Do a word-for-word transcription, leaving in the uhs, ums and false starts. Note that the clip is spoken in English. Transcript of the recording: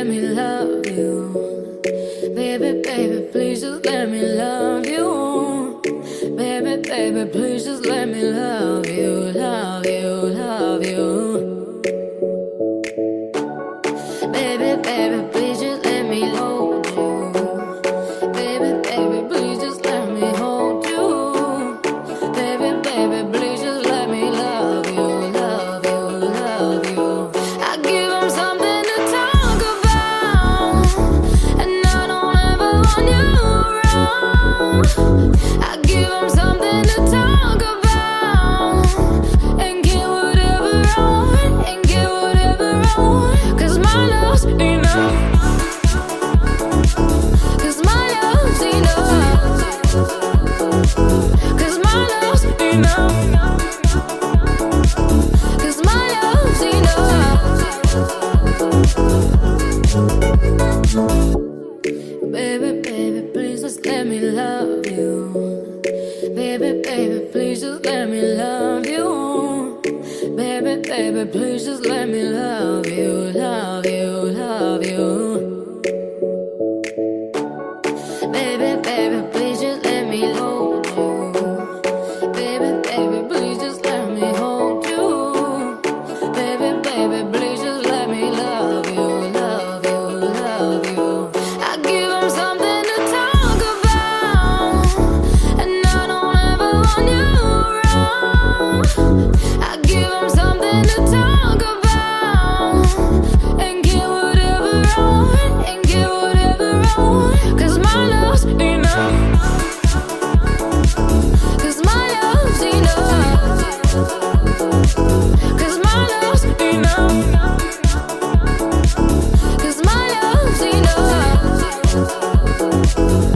me love you. Baby, baby, please just let me love you. Baby, baby, please just let me love you, love you, love you. Baby, baby, please just let me hold you. Baby, baby, please just let me hold you. Baby, baby, please just let me love you, love you, love you. I give them something to talk about, and I don't ever want you wrong. I give them something to talk about, and get whatever I want, and get whatever I want. Cause my love's enough. Cause my love's enough. Cause my love's enough. Cause my love's enough. Baby, baby, please just let me love you. Baby, baby, please just let me love you. Baby, baby, please just let me love you, love you, love you. Baby, baby, please just let me hold you. Baby, baby, please just let me hold you. Baby, baby, please just let me love you, love you, love you. I give them something to talk about, and I don't ever want you wrong. I give them something to talk about, and get whatever I want, and get whatever I want. Cause my love's enough. Cause my love's enough. Cause my love's enough. Cause my love's enough.